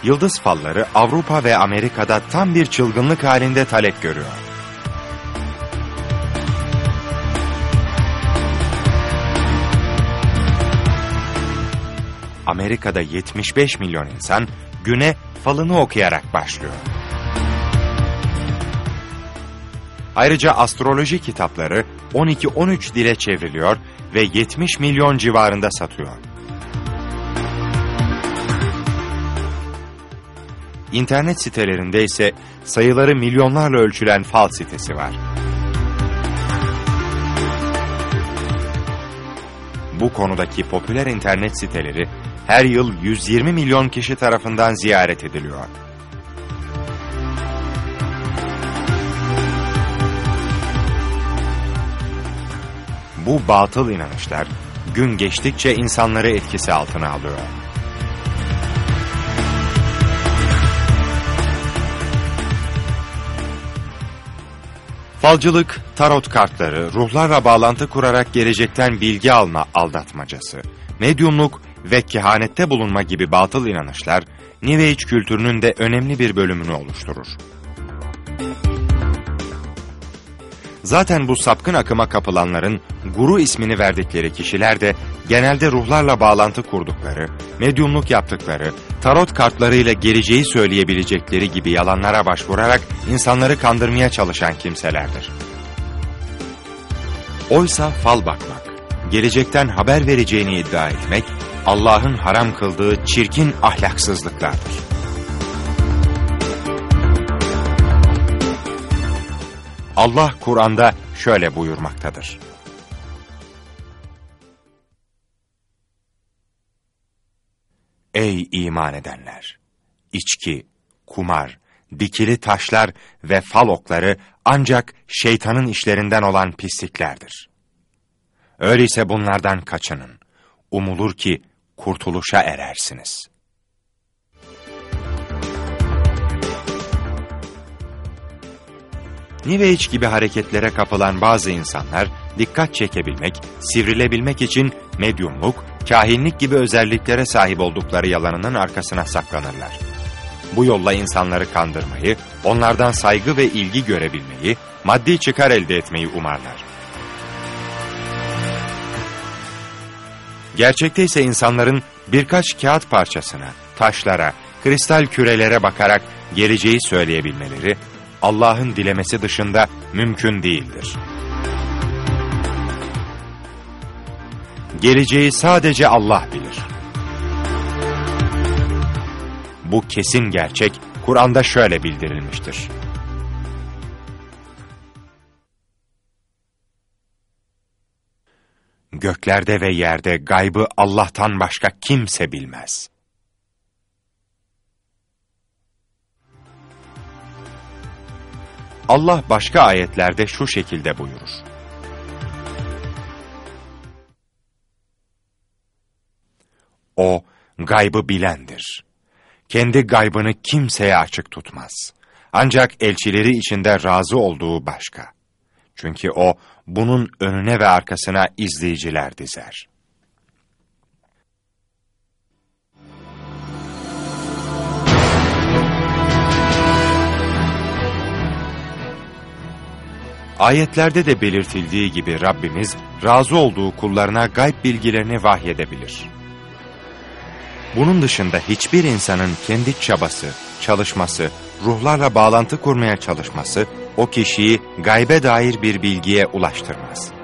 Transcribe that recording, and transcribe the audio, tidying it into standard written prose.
yıldız falları Avrupa ve Amerika'da tam bir çılgınlık halinde talep görüyor. Amerika'da 75 milyon insan güne falını okuyarak başlıyor. Ayrıca astroloji kitapları 12-13 dile çevriliyor ve 70 milyon civarında satıyor. İnternet sitelerinde ise sayıları milyonlarla ölçülen fal sitesi var. Bu konudaki popüler internet siteleri her yıl 120 milyon kişi tarafından ziyaret ediliyor. Bu batıl inanışlar gün geçtikçe insanları etkisi altına alıyor. Falcılık, tarot kartları, ruhlarla bağlantı kurarak gelecekten bilgi alma aldatmacası, medyumluk ve kehanette bulunma gibi batıl inanışlar, New Age kültürünün de önemli bir bölümünü oluşturur. Zaten bu sapkın akıma kapılanların guru ismini verdikleri kişiler de genelde ruhlarla bağlantı kurdukları, medyumluk yaptıkları, tarot kartlarıyla geleceği söyleyebilecekleri gibi yalanlara başvurarak insanları kandırmaya çalışan kimselerdir. Oysa fal bakmak, gelecekten haber vereceğini iddia etmek, Allah'ın haram kıldığı çirkin ahlaksızlıklardır. Allah Kur'an'da şöyle buyurmaktadır. Ey iman edenler! İçki, kumar, dikili taşlar ve fal okları ancak şeytanın işlerinden olan pisliklerdir. Öyleyse bunlardan kaçının. Umulur ki kurtuluşa erersiniz. New Age gibi hareketlere kapılan bazı insanlar, dikkat çekebilmek, sivrilebilmek için medyumluk, kahinlik gibi özelliklere sahip oldukları yalanının arkasına saklanırlar. Bu yolla insanları kandırmayı, onlardan saygı ve ilgi görebilmeyi, maddi çıkar elde etmeyi umarlar. Gerçekte ise insanların birkaç kağıt parçasına, taşlara, kristal kürelere bakarak geleceği söyleyebilmeleri, Allah'ın dilemesi dışında mümkün değildir. Geleceği sadece Allah bilir. Bu kesin gerçek Kur'an'da şöyle bildirilmiştir. Göklerde ve yerde gaybı Allah'tan başka kimse bilmez. Allah başka ayetlerde şu şekilde buyurur. O, gaybı bilendir. Kendi gaybını kimseye açık tutmaz. Ancak elçileri içinde razı olduğu başka. Çünkü o, bunun önüne ve arkasına izleyiciler dizer. Ayetlerde de belirtildiği gibi Rabbimiz, razı olduğu kullarına gayb bilgilerini vahyedebilir. Bunun dışında hiçbir insanın kendi çabası, çalışması, ruhlarla bağlantı kurmaya çalışması, o kişiyi gaybe dair bir bilgiye ulaştırmaz.